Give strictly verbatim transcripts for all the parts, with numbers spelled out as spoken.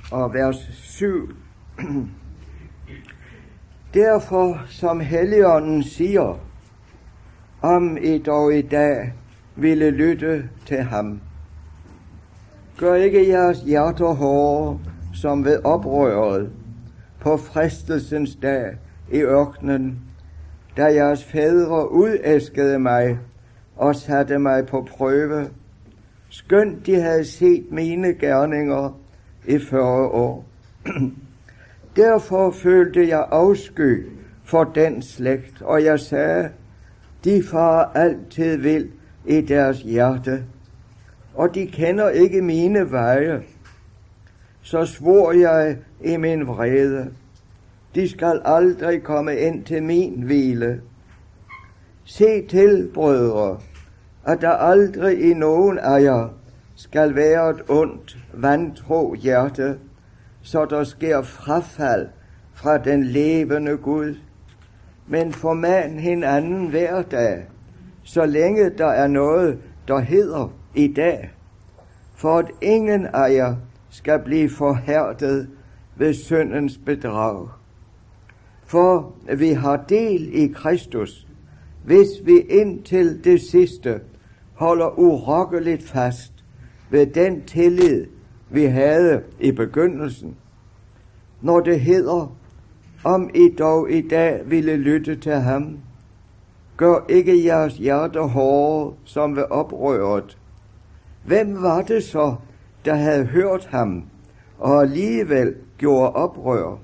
og vers syv. Derfor, som Helligånden siger, om I dog i dag ville lytte til ham. Gør ikke jeres hjerter hårde, som ved oprøret på fristelsens dag i ørkenen, da jeres fædre udæskede mig og satte mig på prøve, skønt de havde set mine gerninger i fyrre år. Derfor følte jeg afsky for den slægt, og jeg sagde, de farer altid vild i deres hjerte, og de kender ikke mine veje. Så svor jeg i min vrede, de skal aldrig komme ind til min hvile. Se til, brødre, at der aldrig i nogen af jer skal være et ondt, vantro hjerte, så der sker frafald fra den levende Gud. Men forman hinanden hver dag, så længe der er noget, der hedder i dag, for at ingen af jer skal blive forhærdet ved syndens bedrag. For vi har del i Kristus, hvis vi indtil det sidste holder urokkeligt fast ved den tillid, vi havde i begyndelsen. Når det hedder, om I dog i dag ville lytte til ham, gør ikke jeres hjerter hårde som ved oprøret. Hvem var det så, der havde hørt ham, og alligevel gjorde oprør?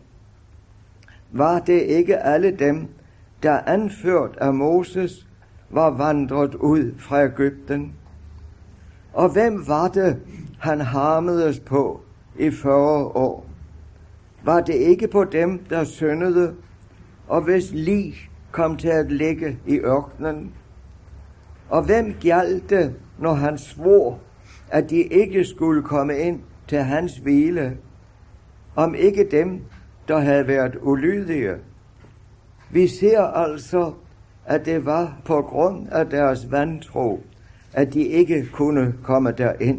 Var det ikke alle dem, der anført af Moses, var vandret ud fra Egypten? Og hvem var det, han harmedes på i fyrre år? Var det ikke på dem, der syndede, og hvis lig kom til at ligge i ørkenen? Og hvem gjaldt det, når han svor, at de ikke skulle komme ind til hans hvile, om ikke dem, der havde været ulydige? Vi ser altså, at det var på grund af deres vantro, at de ikke kunne komme derind.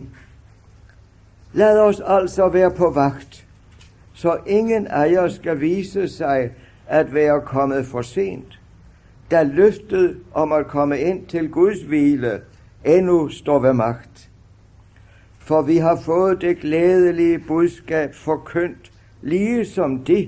Lad os altså være på vagt, så ingen af jer skal vise sig at være kommet for sent, da løftet om at komme ind til Guds hvile endnu står ved magt. For vi har fået det glædelige budskab forkyndt, lige som de,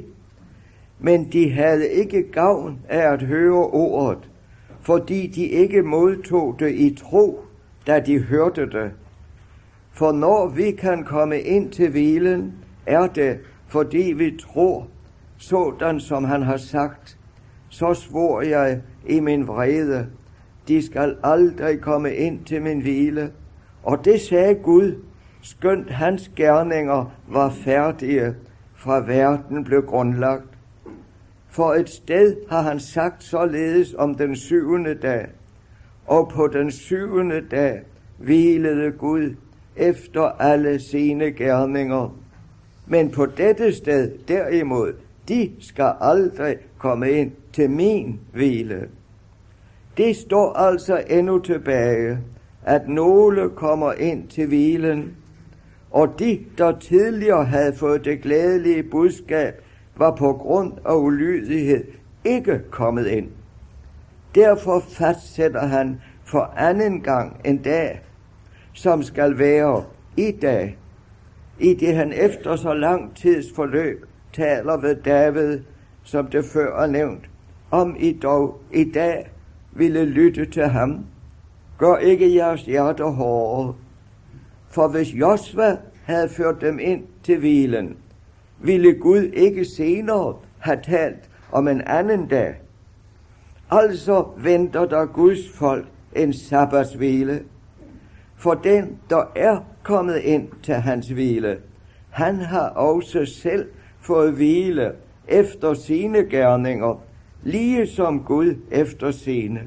men de havde ikke gavn af at høre ordet, fordi de ikke modtog det i tro, da de hørte det. For når vi kan komme ind til hvilen, er det, fordi vi tror, sådan som han har sagt, så svor jeg i min vrede, de skal aldrig komme ind til min hvile. Og det sagde Gud, skønt hans gerninger var færdige, fra verden blev grundlagt. For et sted har han sagt således om den syvende dag, og på den syvende dag hvilede Gud efter alle sine gerninger. Men på dette sted derimod, de skal aldrig komme ind til min hvile. Det står altså endnu tilbage, at nogle kommer ind til hvilen, og de, der tidligere havde fået det glædelige budskab, var på grund af ulydighed ikke kommet ind. Derfor fastsætter han for anden gang en dag, som skal være i dag, i det han efter så lang tids forløb taler ved David, som det før er nævnt, om I dog i dag ville lytte til ham. Gør ikke jeres hjerter hårde. For hvis Josva havde ført dem ind til hvilen, ville Gud ikke senere have talt om en anden dag. Altså venter der Guds folk en sabbatshvile. For den, der er kommet ind til hans hvile, han har også selv fået hvile efter sine gerninger, lige som Gud efter sine.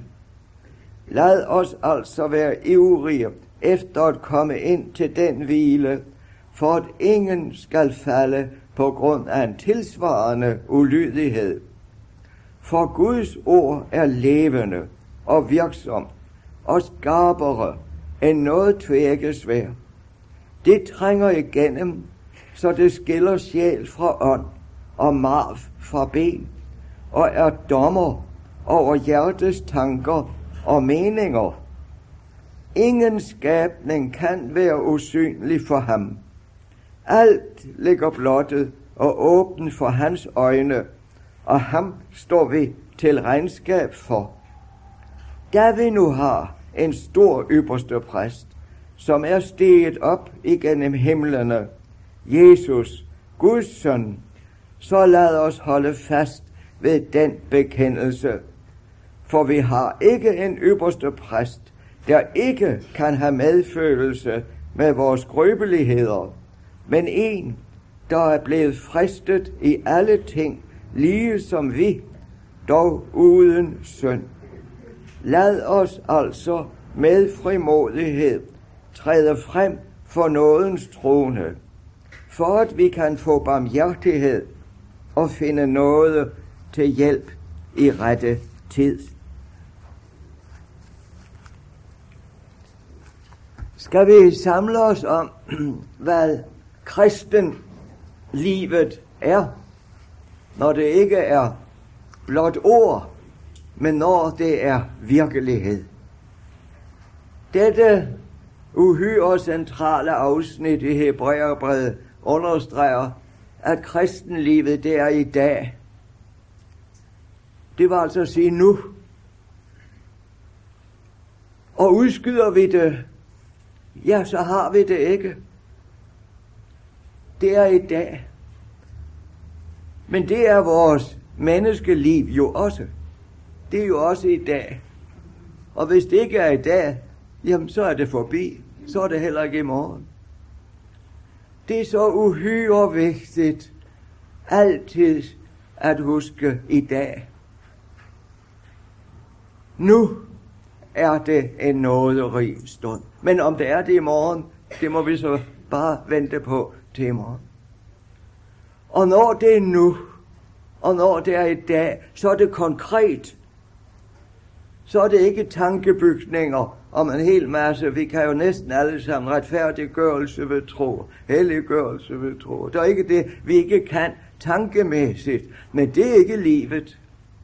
Lad os altså være ivrige efter at komme ind til den hvile, for at ingen skal falde på grund af en tilsvarende ulydighed. For Guds ord er levende og virksom og skarpere end noget tvækkesværd. Det trænger igennem, så det skiller sjæl fra ånd og marv fra ben, og er dommer over hjertets tanker og meninger. Ingen skabning kan være usynlig for ham. Alt ligger blottet og åbent for hans øjne, og ham står vi til regnskab for. Da vi nu har en stor ypperste præst, som er steget op igennem himlene, Jesus, Guds søn, så lad os holde fast ved den bekendelse. For vi har ikke en ypperste præst, der ikke kan have medfølelse med vores skrøbeligheder, men en, der er blevet fristet i alle ting, lige som vi, dog uden synd. Lad os altså med frimodighed træde frem for nådens trone, for at vi kan få barmhjertighed og finde nåde til hjælp i rette tid. Skal vi samle os om, hvad kristenlivet er, når det ikke er blot ord, men når det er virkelighed. Dette uhyre centrale afsnit i Hebræerbrevet understreger, at kristenlivet det er i dag. Det vil altså sige nu. Og udskyder vi det, ja, så har vi det ikke. Det er i dag. Men det er vores menneskeliv jo også. Det er jo også i dag. Og hvis det ikke er i dag, jamen så er det forbi. Så er det heller ikke i morgen. Det er så uhyre vigtigt altid at huske i dag. Nu er det en nåderig stund. Men om det er det i morgen, det må vi så bare vente på til i morgen. Og når det er nu, og når det er i dag, så er det konkret. Så er det ikke tankebygninger om en hel masse. Vi kan jo næsten alle sammen retfærdiggørelse ved tro, helliggørelse ved tro. Det er ikke det, vi ikke kan tankemæssigt, men det er ikke livet.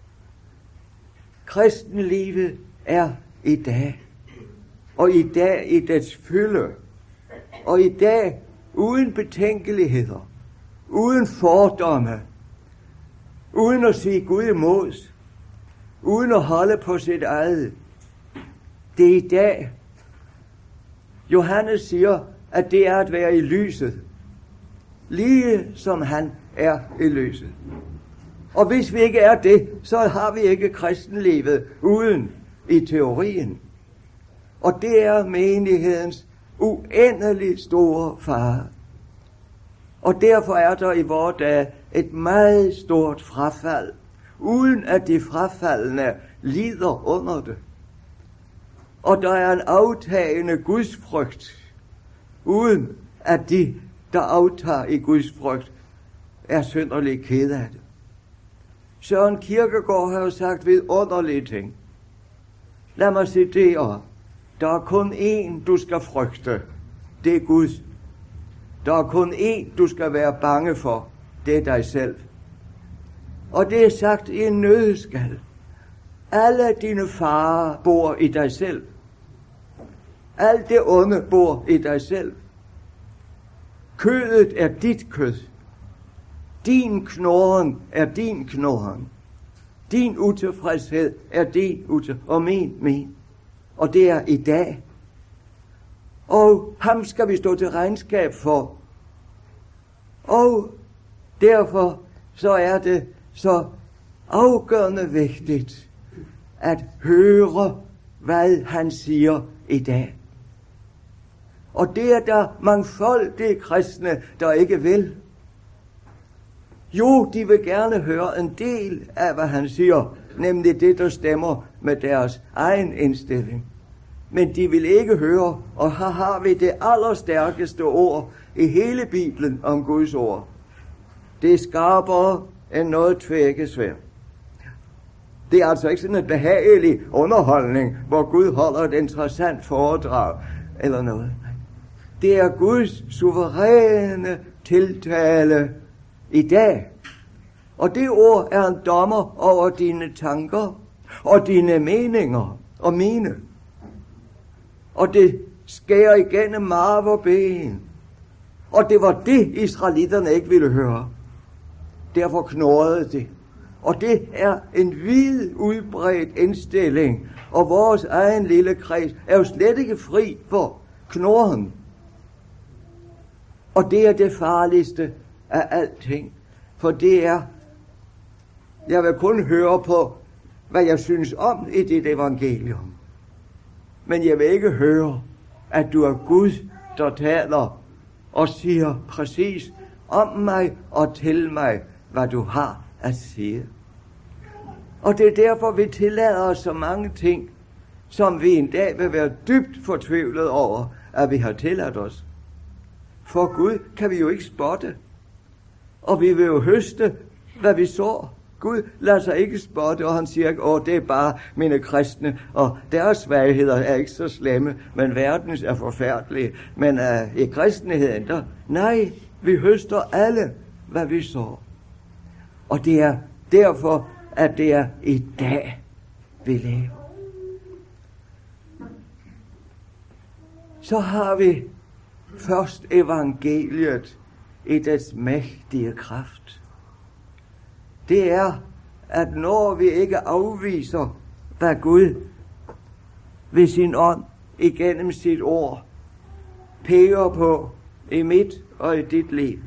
Kristenlivet er i dag, og i dag i dets fylde, og i dag uden betænkeligheder, uden fordomme, uden at sige Gud imod, uden at holde på sit eget. Det er i dag. Johannes siger, at det er at være i lyset, lige som han er i lyset. Og hvis vi ikke er det, så har vi ikke kristenlivet uden i teorien. Og det er menighedens uendelig store fare. Og derfor er der i vores dag et meget stort frafald, uden at de frafaldne lider under det. Og der er en aftagende gudsfrygt, uden at de, der aftager i gudsfrygt, er synderligt ked af det. Søren Kierkegaard har jo sagt vidunderlige ting. Lad mig citere. Der er kun én, du skal frygte. Det er Gud. Der er kun én, du skal være bange for. Det er dig selv. Og det er sagt i en nøddeskal. Alle dine farer bor i dig selv. Alt det onde bor i dig selv. Kødet er dit kød. Din knurren er din knurren. Din utilfredshed er din utilfredshed, og min, min. Og det er i dag. Og ham skal vi stå til regnskab for. Og derfor så er det så afgørende vigtigt at høre, hvad han siger i dag. Og det er der mangfoldige kristne, der ikke vil. Jo, de vil gerne høre en del af, hvad han siger, nemlig det, der stemmer med deres egen indstilling. Men de vil ikke høre, og her har vi det allerstærkeste ord i hele Bibelen om Guds ord. Det er skarpere end noget tvækkesværd. Det er altså ikke sådan en behagelig underholdning, hvor Gud holder et interessant foredrag eller noget. Det er Guds suveræne tiltale i dag. Og det ord er en dommer over dine tanker og dine meninger og mine. Og det skærer igennem marv og ben. Og det var det, israelitterne ikke ville høre. Derfor knurrede det. Og det er en vid udbredt indstilling. Og vores egen lille kreds er jo slet ikke fri for knurren. Og det er det farligste af alting. For det er, jeg vil kun høre på, hvad jeg synes om i dit evangelium. Men jeg vil ikke høre, at du er Gud, der taler og siger præcis om mig og til mig, hvad du har at sige. Og det er derfor, vi tillader os så mange ting, som vi en dag vil være dybt fortvivlet over, at vi har tilladt os. For Gud kan vi jo ikke spotte. Og vi vil jo høste, hvad vi så. Gud lader sig ikke spotte, og han siger ikke, åh, det er bare mine kristne, og deres svagheder er ikke så slemme, men verdens er forfærdelige. Men uh, i kristenheden, der, nej, vi høster alle, hvad vi så. Og det er derfor, at det er i dag, vi lever. Så har vi først evangeliet i dets mægtige kraft. Det er, at når vi ikke afviser, hvad Gud ved sin ånd igennem sit ord peger på i mit og i dit liv,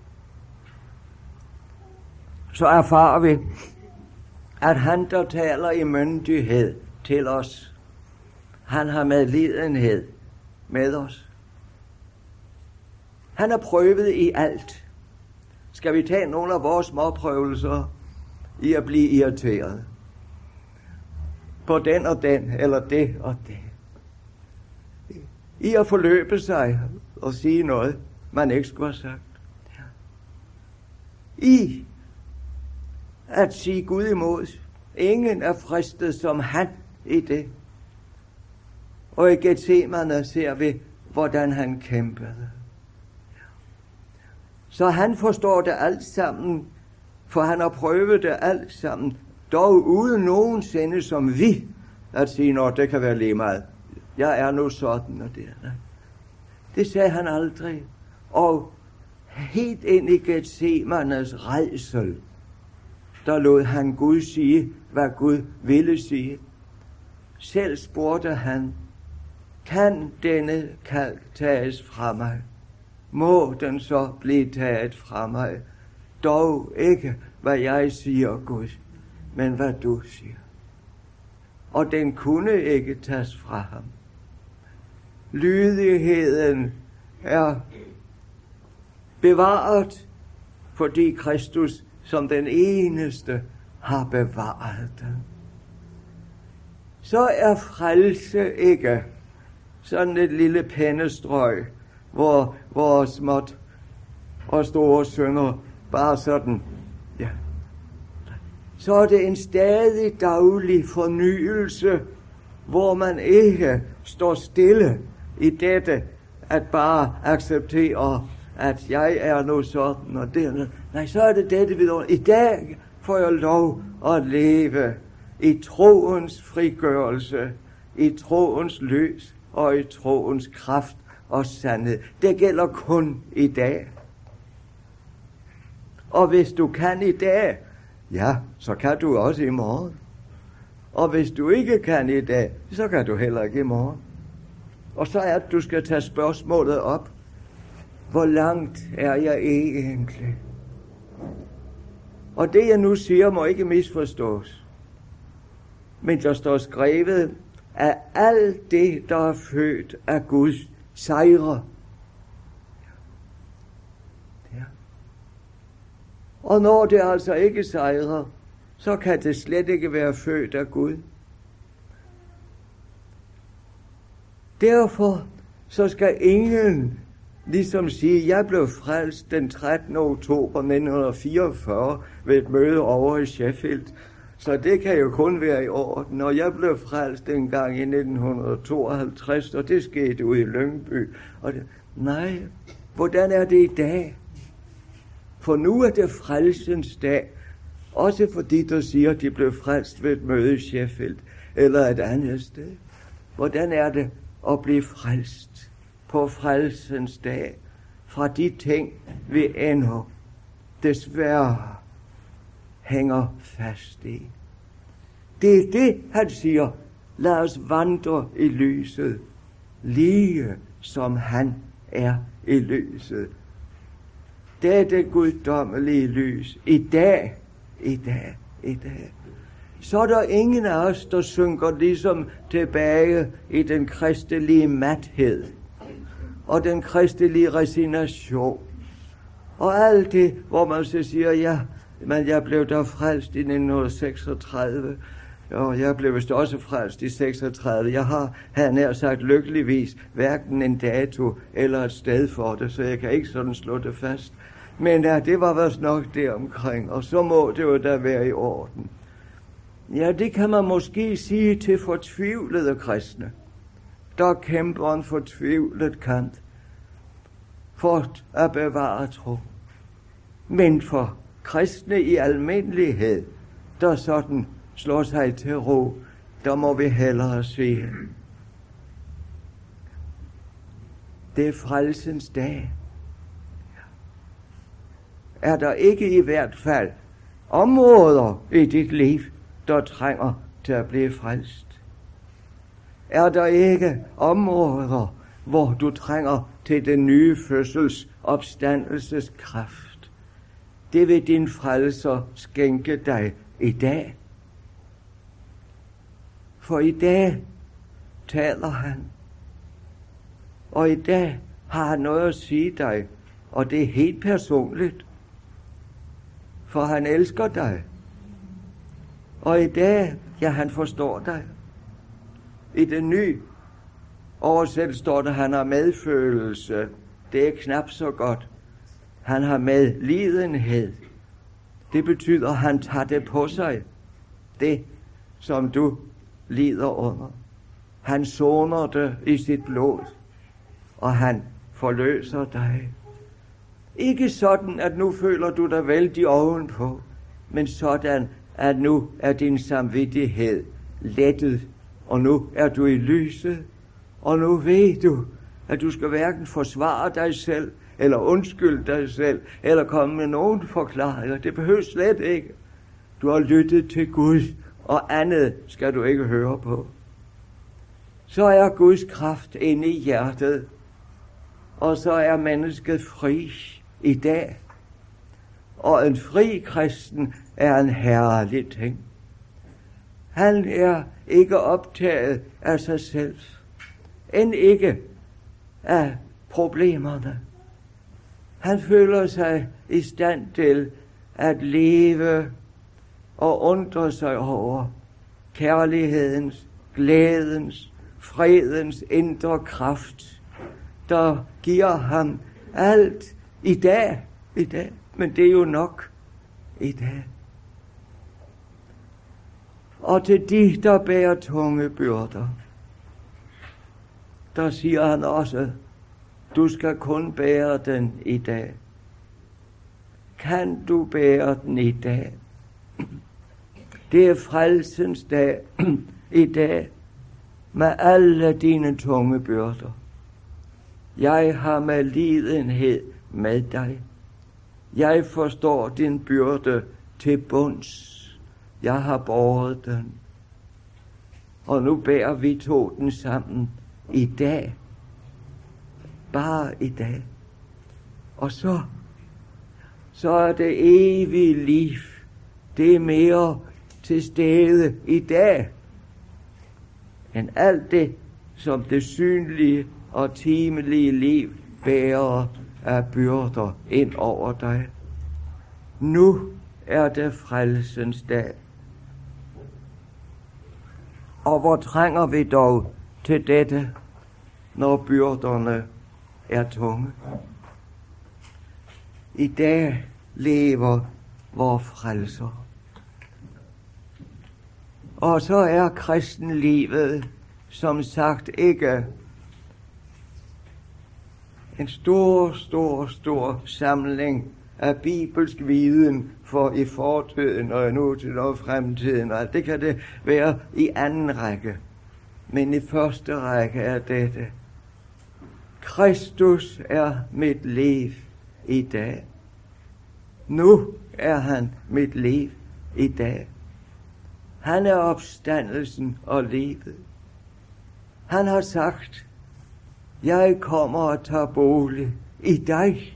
så erfarer vi, at han, der taler i myndighed til os, han har medlidenhed med os. Han er prøvet i alt. Skal vi tage nogle af vores småprøvelser i at blive irriteret på den og den, eller det og det? I at forløbe sig og sige noget, man ikke skulle have sagt. I at sige Gud imod. Ingen er fristet som han i det. Og i Getsemane ser vi, hvordan han kæmpede. Så han forstår det alt sammen, for han har prøvet det alt sammen, dog uden nogensinde som vi, at sige, nå, det kan være lige meget. Jeg er nu sådan og det. Det sagde han aldrig. Og helt ind i Getsemanes rædsel, der lod han Gud sige, hvad Gud ville sige. Selv spurgte han, kan denne kalk tages fra mig? Må den så blive taget fra mig? Dog ikke, hvad jeg siger, Gud, men hvad du siger. Og den kunne ikke tages fra ham. Lydigheden er bevaret, fordi Kristus som den eneste har bevaret den. Så er frelse ikke sådan et lille pennestrøg, hvor vores småt og store synder bare sådan, ja. Så er det en stadig daglig fornyelse, hvor man ikke står stille i dette, at bare acceptere, at jeg er nu sådan og det. Nej, så er det dette videre. I dag får jeg lov at leve i troens frigørelse, i troens lys og i troens kraft og sandhed. Det gælder kun i dag. Og hvis du kan i dag, ja, så kan du også i morgen. Og hvis du ikke kan i dag, så kan du heller ikke i morgen. Og så er det, du skal tage spørgsmålet op. Hvor langt er jeg egentlig? Og det, jeg nu siger, må ikke misforstås. Men der står skrevet, at alt det, der er født af Guds sejre. Ja. Og når det altså ikke sejrer, så kan det slet ikke være født af Gud. Derfor så skal ingen ligesom sige, jeg blev frelst den trettende oktober nitten fireogfyrre ved et møde over i Sheffield. Så det kan jo kun være i orden. Og jeg blev frelst en gang i nitten tooghalvtreds, og det skete ude i Lyngby. Og det, Nej, hvordan er det i dag? For nu er det frelsens dag. Også fordi du siger, at de blev frelst ved et møde i Sheffield eller et andet sted. Hvordan er det at blive frelst på frelsens dag fra de ting, vi endnu desværre hænger fast i? Det er det, han siger. Lad os vandre i lyset, lige som han er i lyset. Det er det guddommelige lys. I dag, i dag, i dag. Så er der ingen af os, der synker ligesom tilbage i den kristelige mathed og den kristelige resignation. Og alt det, hvor man så siger, ja, men jeg blev da frelst i nitten seksogtredive, og jeg blev vist også frelst i seksogtredive. Jeg har, havde nær sagt lykkeligvis, hverken en dato eller et sted for det, så jeg kan ikke sådan slå det fast. Men ja, det var vist nok deromkring, og så må det jo da være i orden. Ja, det kan man måske sige til fortvivlede kristne, der kæmper en fortvivlet kamp for at bevare tro. Men for kristne i almindelighed, der sådan slår sig til ro, der må vi hellere sige, det er frelsens dag. Er der ikke i hvert fald områder i dit liv, der trænger til at blive frelst? Er der ikke områder, hvor du trænger til den nye fødsels opstandelseskraft? Det vil din frelser skænke dig i dag. For i dag taler han. Og i dag har han noget at sige dig, og det er helt personligt. For han elsker dig. Og i dag, ja, han forstår dig. I den nye oversættelse står der, han har medfølelse. Det er knap så godt. Han har medlidenhed. Det betyder, at han tager det på sig. Det, som du lider under. Han soner det i sit blod. Og han forløser dig. Ikke sådan, at nu føler du dig vældig ovenpå, men sådan, at nu er din samvittighed lettet, og nu er du i lyset, og nu ved du, at du skal hverken forsvare dig selv, eller undskylde dig selv, eller komme med nogen forklaringer. Det behøves slet ikke. Du har lyttet til Gud, og andet skal du ikke høre på. Så er Guds kraft inde i hjertet, og så er mennesket fri i dag. Og en fri kristen er en herlig ting. Han er ikke optaget af sig selv, end ikke af problemerne. Han føler sig i stand til at leve og undre sig over kærlighedens, glædens, fredens indre kraft, der giver ham alt i dag, i dag, men det er jo nok i dag. Og til de, der bærer tunge byrder, der siger han også, du skal kun bære den i dag. Kan du bære den i dag? Det er frelsens dag i dag, med alle dine tunge byrder. Jeg har med lidenhed med dig. Jeg forstår din byrde til bunds. Jeg har båret den. Og nu bærer vi to den sammen i dag. Bare i dag. Og så, så er det evige liv. Det er mere til stede i dag, end alt det, som det synlige og timelige liv bærer af byrder ind over dig. Nu er det frelsens dag. Og hvor trænger vi dog til dette, når byrderne er tunge? I dag lever vor frelser. Og så er kristenlivet som sagt ikke En stor, stor, stor samling af bibelsk viden for i fortiden og nu til og fremtiden. Og det kan det være i anden række. Men i første række er dette: Kristus er mit liv i dag. Nu er han mit liv i dag. Han er opstandelsen og livet. Han har sagt: jeg kommer og tager bolig i dig.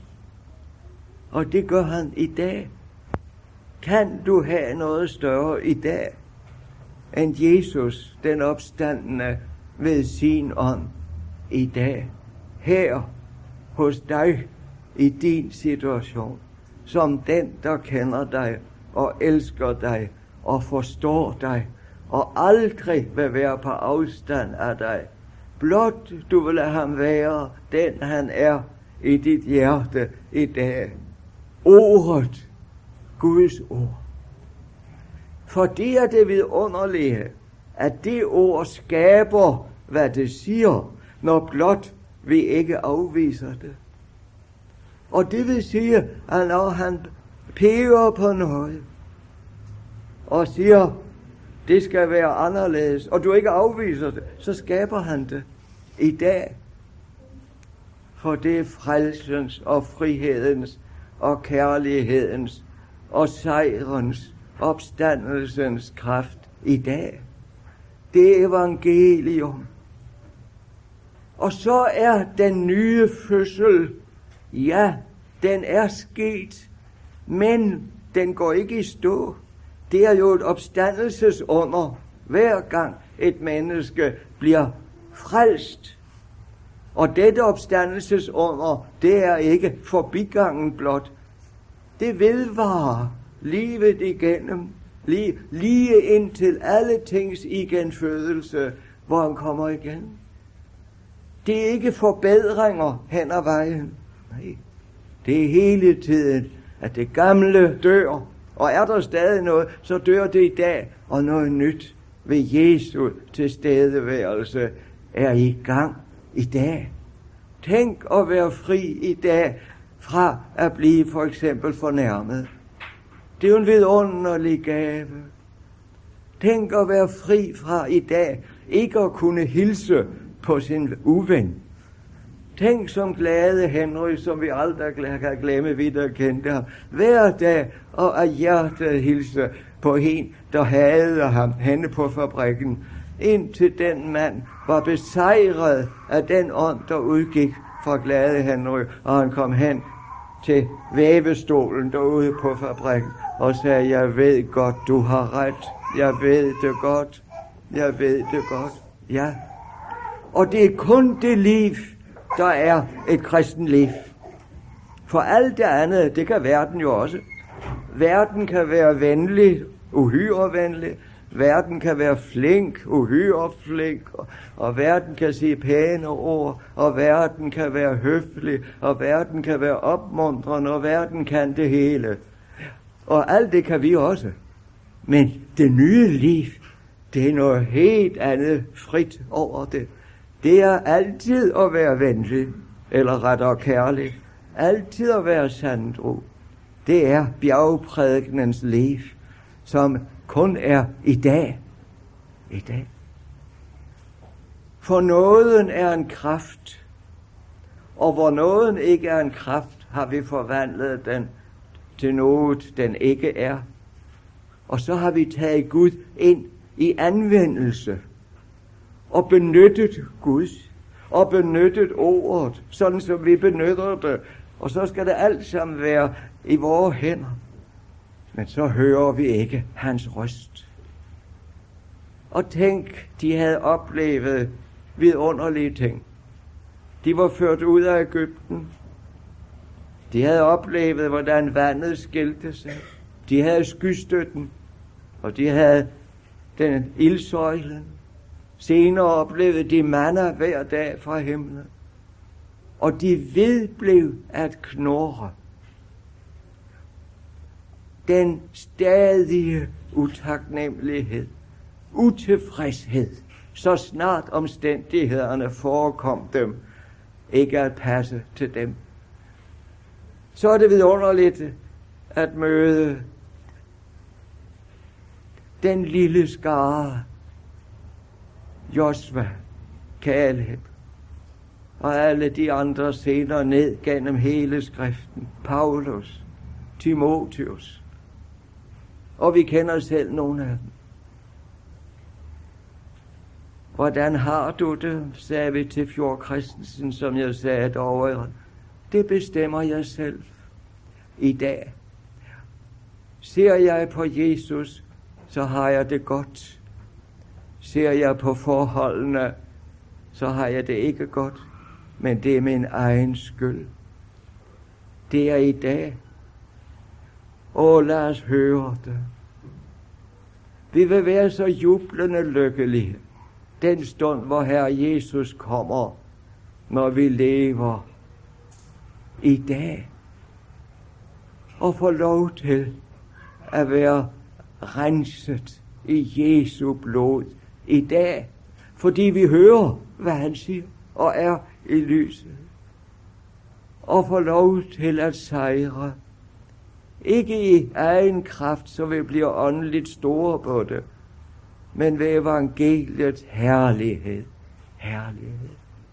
Og det gør han i dag. Kan du have noget større i dag end Jesus, den opstandne, ved sin ånd i dag? Her hos dig i din situation, som den, der kender dig og elsker dig og forstår dig og aldrig vil være på afstand af dig. Blot du vil lade ham være den, han er i dit hjerte i dag. Ordet, Guds ord. For det er det vidunderlige, at det ord skaber, hvad det siger, når blot vi ikke afviser det. Og det vil sige, at når han peger på noget og siger, det skal være anderledes, og du ikke afviser det, så skaber han det i dag. For det er frelsens og frihedens og kærlighedens og sejrens, opstandelsens kraft i dag. Det er evangelium. Og så er den nye fødsel, ja, den er sket, men den går ikke i stå. Det er jo et opstandelsesunder, hver gang et menneske bliver frelst. Og dette opstandelsesunder, det er ikke forbigangen blot. Det vedvarer livet igennem, lige, lige indtil alle tings igenfødelse, hvor han kommer igen. Det er ikke forbedringer hen ad vejen. Nej, det er hele tiden, at det gamle dør. Og er der stadig noget, så dør det i dag, og noget nyt ved Jesu tilstedeværelse er i gang i dag. Tænk at være fri i dag fra at blive for eksempel fornærmet. Det er jo en vidunderlig gave. Tænk at være fri fra i dag ikke at kunne hilse på sin uven. Tænk som glade Henry, som vi aldrig kan glemme, vi der kendte ham. Hver dag og af hjertet hilse på en, der havde ham henne på fabrikken, indtil den mand var besejret af den ånd, der udgik fra glade Henry, og han kom hen til vævestolen derude på fabrikken og sagde, jeg ved godt, du har ret. Jeg ved det godt. Jeg ved det godt. Ja. Og det er kun det liv, der er et kristen liv. For alt det andet, det kan verden jo også. Verden kan være venlig, uhyre venlig. Verden kan være flink, uhyre flink. Og, og verden kan sige pæne ord. Og verden kan være høflig. Og verden kan være opmuntrende. Og verden kan det hele. Og alt det kan vi også. Men det nye liv, det er noget helt andet, frit over det. Det er altid at være venlig, eller rettere kærlig. Altid at være sandro. Det er bjergprædikenens liv, som kun er i dag. I dag. For nåden er en kraft, og hvor nåden ikke er en kraft, har vi forvandlet den til noget, den ikke er. Og så har vi taget Gud ind i anvendelse, og benyttet Guds, og benyttet ordet, sådan som vi benytter det. Og så skal det alt sammen være i vores hænder. Men så hører vi ikke hans røst. Og tænk, de havde oplevet vidunderlige ting. De var ført ud af Egypten. De havde oplevet, hvordan vandet skilte sig. De havde skystøtten, og de havde den ildsøjlen. Senere oplevede de manna hver dag fra himlen. Og de vedblev at knurre. Den stadige utaknemmelighed, utilfredshed, så snart omstændighederne forekom dem, ikke at passe til dem. Så er det vidunderligt at møde den lille skare, Josva, Kaleb og alle de andre senere ned gennem hele skriften. Paulus, Timotheus, og vi kender selv nogle af dem. Hvordan har du det, sagde vi til Fjord Christensen, som jeg sagde derovre. Det bestemmer jeg selv i dag. Ser jeg på Jesus, så har jeg det godt. Ser jeg på forholdene, så har jeg det ikke godt. Men det er min egen skyld. Det er i dag. Åh, lad os høre det. Vi vil være så jublende lykkelige den stund, hvor Herre Jesus kommer, når vi lever i dag, og får lov til at være renset i Jesu blod i dag, fordi vi hører, hvad han siger, og er i lyset, og får lov til at sejre, ikke i egen kraft, så vi bliver åndeligt store på det, men ved evangeliets herlighed. Herlighed.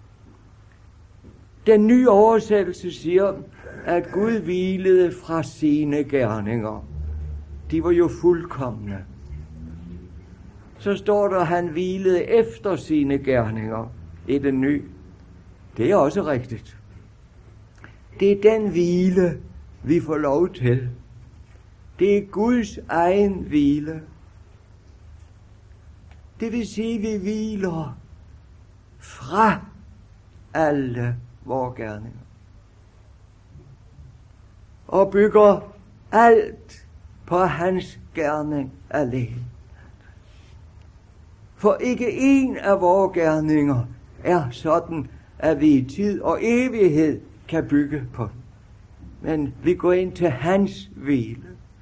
Den nye oversættelse siger, at Gud hvilede fra sine gerninger. De var jo fuldkomne. Så står der, at han hvilede efter sine gerninger i den nye. Det er også rigtigt. Det er den hvile, vi får lov til. Det er Guds egen hvile. Det vil sige, at vi hviler fra alle vores gerninger. Og bygger alt på hans gerning alene. For ikke en af vores gerninger er sådan, at vi i tid og evighed kan bygge på den. Men vi går ind til hans hvile.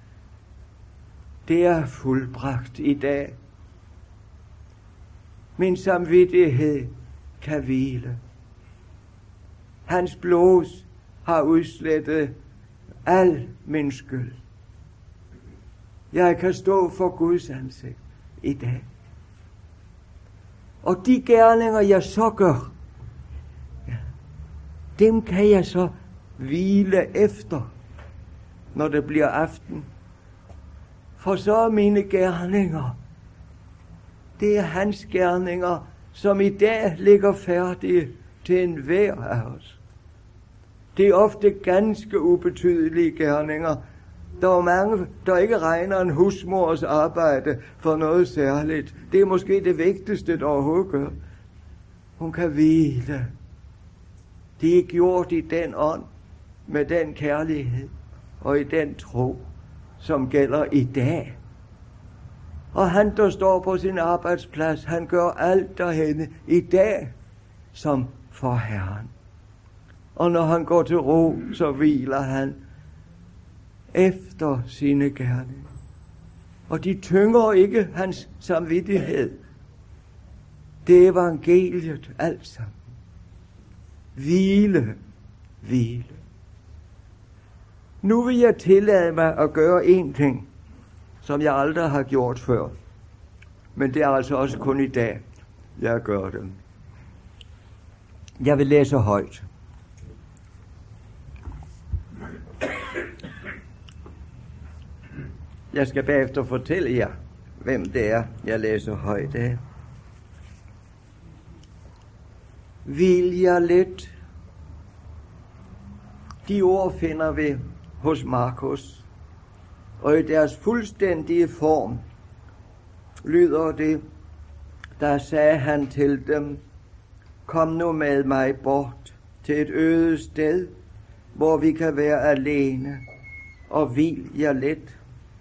Det er fuldbragt i dag. Min samvittighed kan hvile. Hans blod har udslettet al min skyld. Jeg kan stå for Guds ansigt i dag. Og de gerninger, jeg så gør, ja, dem kan jeg så hvile efter, når det bliver aften. For så er mine gerninger, det er hans gerninger, som i dag ligger færdige til enhver af os. Det er ofte ganske ubetydelige gerninger. Der er mange, der ikke regner en husmors arbejde for noget særligt. Det er måske det vigtigste, der overhovedet gør. Hun kan hvile. Det er gjort i den ånd, med den kærlighed og i den tro, som gælder i dag. Og han, der står på sin arbejdsplads, han gør alt derhenne i dag, som for Herren. Og når han går til ro, så hviler han efter sine gerninger. Og de tynger ikke hans samvittighed. Det er evangeliet alt sammen. Hvile, hvile. Nu vil jeg tillade mig at gøre en ting, som jeg aldrig har gjort før. Men det er altså også kun i dag, jeg gør det. Jeg vil læse højt. Jeg skal bagefter fortælle jer, hvem det er, jeg læser højt af. Hvil jer lidt. De ord finder vi hos Markus, og i deres fuldstændige form lyder det, der sagde han til dem, kom nu med mig bort til et øde sted, hvor vi kan være alene, og hvil jer lidt.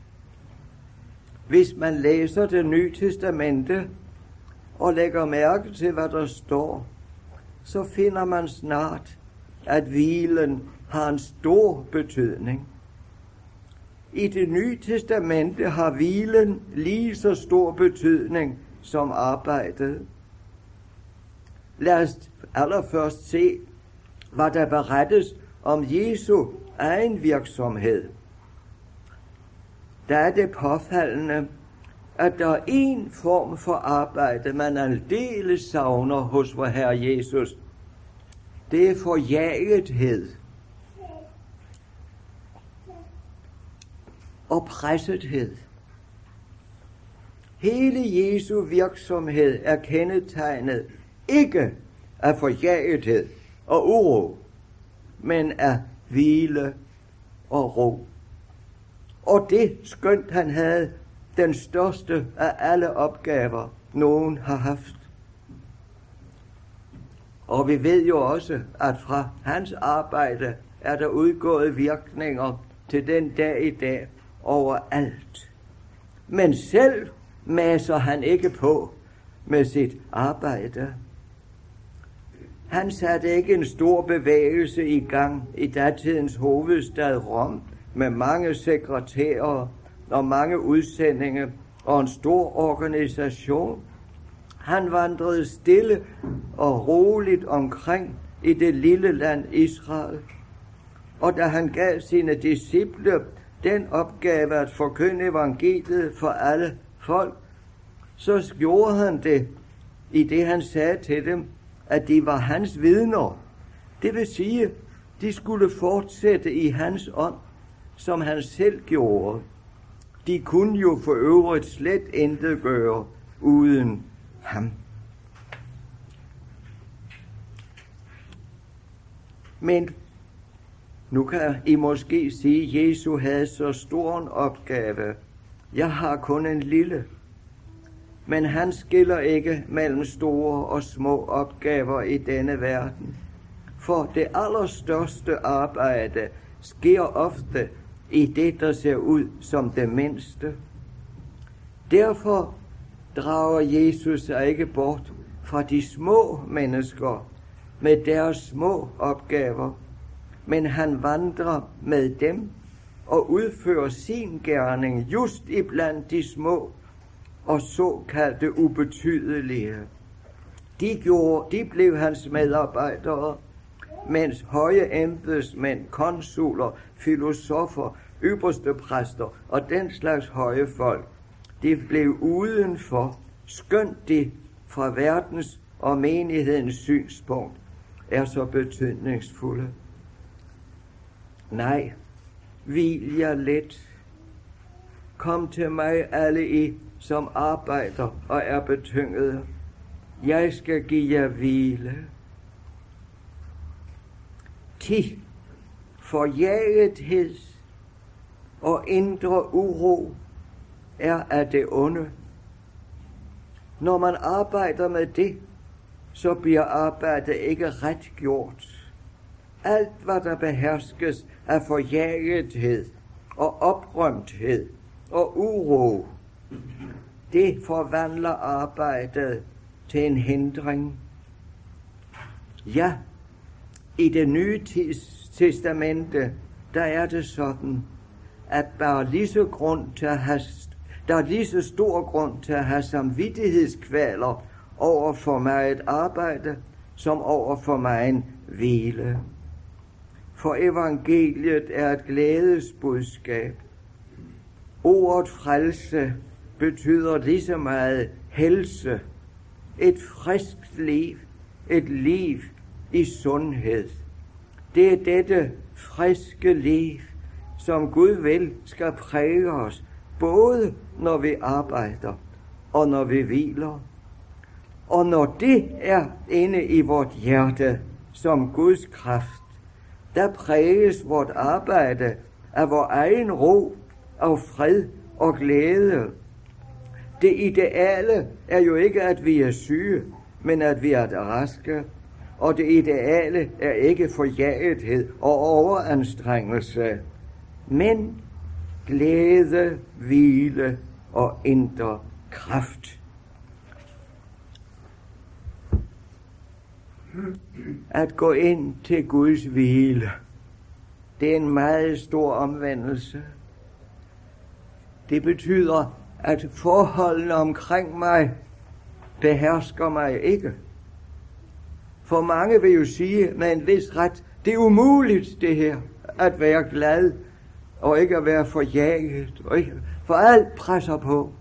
Hvis man læser det nye testamente og lægger mærke til, hvad der står, så finder man snart, at hvilen har en stor betydning. I det nye testamente har hvilen lige så stor betydning som arbejdet. Lad os allerførst se, hvad der berettes om Jesu egen virksomhed, der er det påfaldende, at der er en form for arbejde, man aldeles savner hos vor Herre Jesus. Det er forjagethed og pressethed. Hele Jesu virksomhed er kendetegnet ikke af forjagethed og uro, men af hvile og ro. Og det, skønt han havde den største af alle opgaver, nogen har haft. Og vi ved jo også, at fra hans arbejde er der udgået virkninger til den dag i dag overalt. Men selv maser han ikke på med sit arbejde. Han satte ikke en stor bevægelse i gang i datidens hovedstad Rom med mange sekretærer og mange udsendinger og en stor organisation. Han vandrede stille og roligt omkring i det lille land Israel. Og da han gav sine disciple den opgave at forkynde evangeliet for alle folk, så gjorde han det i det, han sagde til dem, at de var hans vidner. Det vil sige, de skulle fortsætte i hans ånd, som han selv gjorde. De kunne jo for øvrigt slet intet gøre uden ham. Men nu kan I måske sige, at Jesus havde så stor en opgave. Jeg har kun en lille. Men han skiller ikke mellem store og små opgaver i denne verden. For det allerstørste arbejde sker ofte i det, der ser ud som det mindste. Derfor drager Jesus sig ikke bort fra de små mennesker med deres små opgaver, men han vandrer med dem og udfører sin gerning just iblandt de små og såkaldte ubetydelige. De, gjorde, de blev hans medarbejdere, mens høje embedsmænd, konsuler, filosofer, ypperste præster og den slags høje folk, de blev udenfor, skønt de fra verdens og menighedens synspunkt er så betydningsfulde. Nej, hvil jer let. Kom til mig alle I, som arbejder og er betyngede. Jeg skal give jer hvile. Ti, forjagethed og indre uro er af det onde. Når man arbejder med det, så bliver arbejdet ikke ret gjort. Alt, hvad der beherskes af forjagethed og oprømthed og uro, det forvandler arbejdet til en hindring. Ja, i det nye testamente, der er det sådan, at der er lige så grund til at have, der er lige så stor grund til at have samvittighedskvaler over for mig et arbejde, som over for mig en hvile. For evangeliet er et glædesbudskab. Ordet frelse betyder lige så meget helse, et friskt liv, et liv i sundhed. Det er dette friske liv, som Gud vil skal præge os, både når vi arbejder og når vi hviler. Og når det er inde i vort hjerte som Guds kraft, der præges vort arbejde af vor egen ro, af fred og glæde. Det ideale er jo ikke, at vi er syge, men at vi er raske. Og det ideale er ikke forjagethed og overanstrengelse, men glæde, hvile og indre kraft. At gå ind til Guds hvile, det er en meget stor omvendelse. Det betyder, at forholdene omkring mig behersker mig ikke. For mange vil jo sige med en vis ret, Det er umuligt, det her, at være glad, og ikke at være forjaget, og ikke, for alt presser på.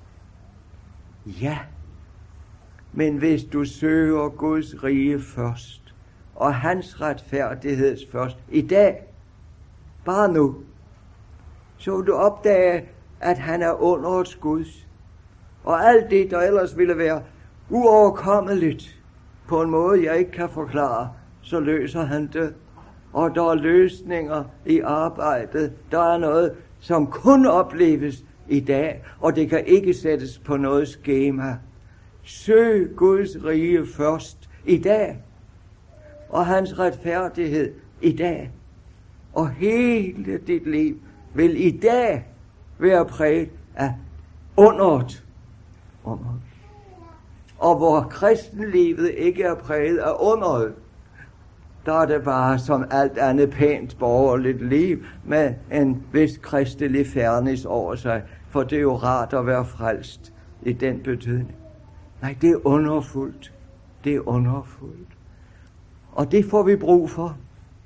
Ja, men hvis du søger Guds rige først, og hans retfærdighed først, i dag, bare nu, så du opdage, at han er underets Guds. Og alt det, der ellers ville være uoverkommeligt, på en måde, jeg ikke kan forklare, så løser han det. Og der er løsninger i arbejdet. Der er noget, som kun opleves i dag, og det kan ikke sættes på noget skema. Søg Guds rige først i dag, og hans retfærdighed i dag. Og hele dit liv vil i dag være præget af underet. underet. Og hvor kristenlivet ikke er præget af underet, der er det bare som alt andet pænt borgerligt liv med en vis kristelig fernis over sig, for det er jo rart at være frelst i den betydning. Nej, det er underfuldt. Det er underfuldt. Og det får vi brug for.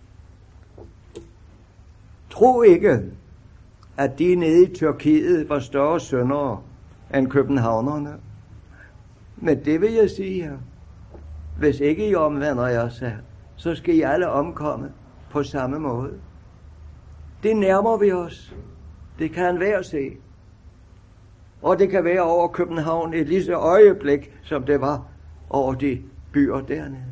Tro ikke, at de nede i Tyrkiet var større syndere end københavnerne. Men det vil jeg sige her. Hvis ikke I omvender jer selv, så skal I alle omkomme på samme måde. Det nærmer vi os. Det kan enhver se. Og det kan være over København et lige så øjeblik, som det var over de byer dernede.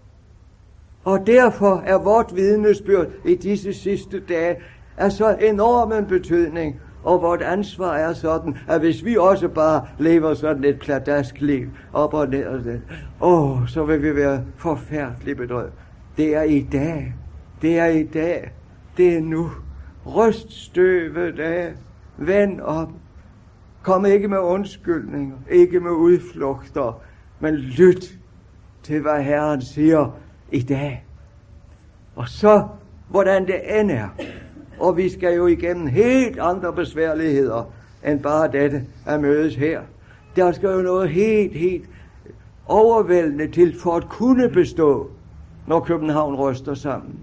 Og derfor er vort vidnesbyrd i disse sidste dage af så enorm en betydning, og vort ansvar er sådan, at hvis vi også bare lever sådan et pladask liv op og ned og ned, åh, så vil vi være forfærdeligt bedrøvet. Det er i dag. Det er i dag. Det er nu. Ryst støvet af. Vend om. Kom ikke med undskyldninger. Ikke med udflugter. Men lyt til, hvad Herren siger i dag. Og så, hvordan det end er. Og vi skal jo igennem helt andre besværligheder, end bare dette at mødes her. Der skal jo noget helt, helt overvældende til for at kunne bestå, når København ryster sammen.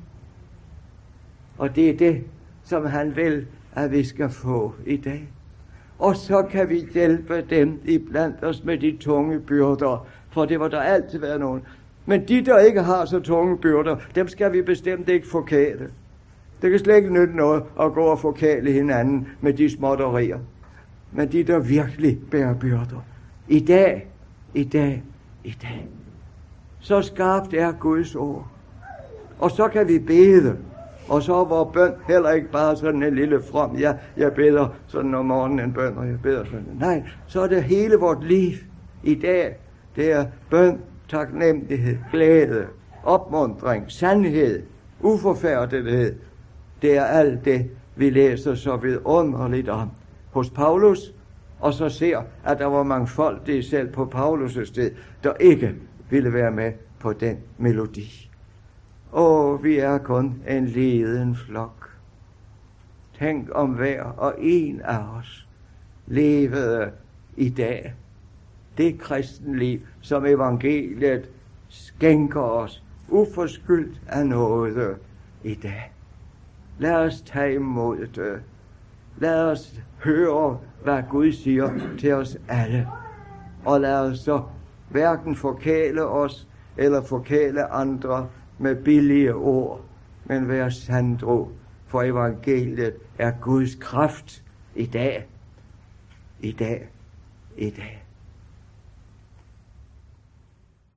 Og det er det, som han vil, at vi skal få i dag. Og så kan vi hjælpe dem iblandt os med de tunge byrder, for det var der altid været nogen. Men de, der ikke har så tunge byrder, dem skal vi bestemt ikke forkæle. Det kan slet ikke nytte noget at gå og forkæle hinanden med de småtterier. Men de, der virkelig bærer byrder. I dag, i dag, i dag. Så skarpt er Guds ord. Og så kan vi bede. Og så er vores bøn heller ikke bare sådan en lille from. Ja, jeg beder sådan om morgenen en bøn, og jeg beder sådan. Nej, så er det hele vort liv i dag. Det er bøn, taknemmelighed, glæde, opmuntring, sandhed, uforfærdelighed. Det er alt det, vi læser så vidunderligt om hos Paulus, og så ser, at der var mangfoldige selv på Paulus' sted, der ikke ville være med på den melodi. Åh, vi er kun en leden flok. Tænk om hver og en af os levede i dag det kristenliv, som evangeliet skænker os uforskyldt af noget i dag. Lad os tage imod det. Lad os høre, hvad Gud siger til os alle. Og lad os så hverken forkæle os eller forkæle andre med billige ord, men være sandro, for evangeliet er Guds kraft i dag. I dag. I dag.